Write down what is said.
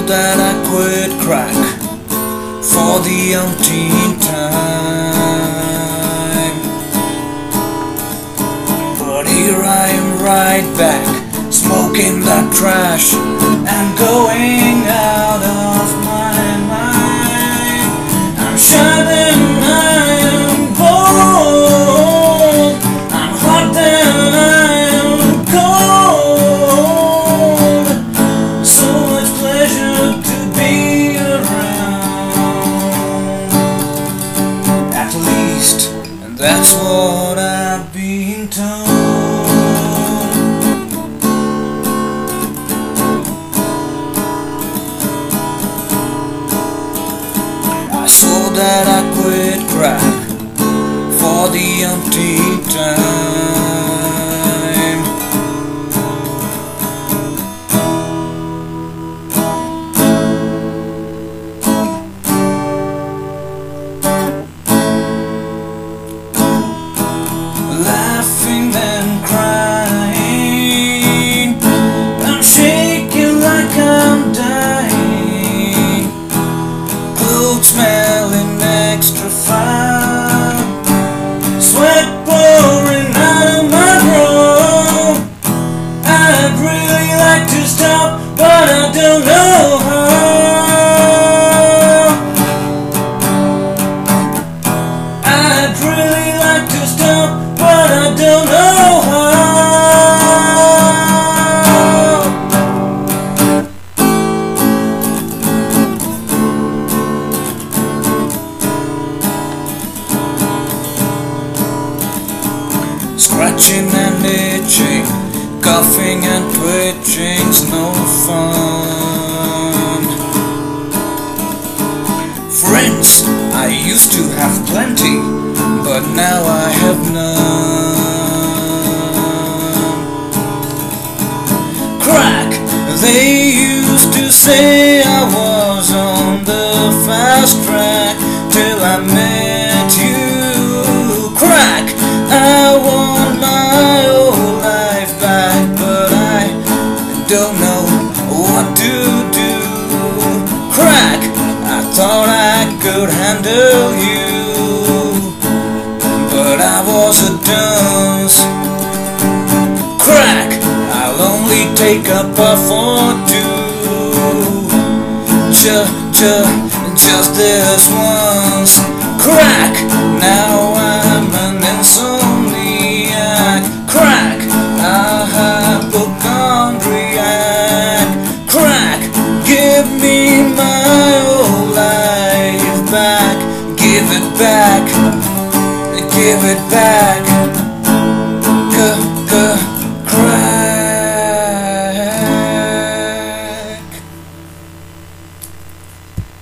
that I quit crack for the umpteenth time, but here I am right back, smoking that trash and going out of my mind. I'm shining, I am bold, I'm hot and I am cold. So much pleasure to be around, at least, and that's what I've been told. That I quit crack for the umpteenth time. Laughing and crying, I'm shaking like I'm dying. Clothes smelling extra fine, sweat pouring out of my bra. I'd really like to stop, but I don't know how. I'd really like to stop, but I don't know how. Scratching and itching, coughing and twitching's no fun. Friends, I used to have plenty, but now I have none. Crack, they used to say I was on the fast track till I met you. Crack, I want my old life back, but I don't know what to do. Crack, I thought I could handle you, but I was a dunce. Crack, I'll only take up a for two, just this once. Crack, now I'm an insomniac. Crack, a hypochondriac. Crack, give me my old life back. Give it back, give it back.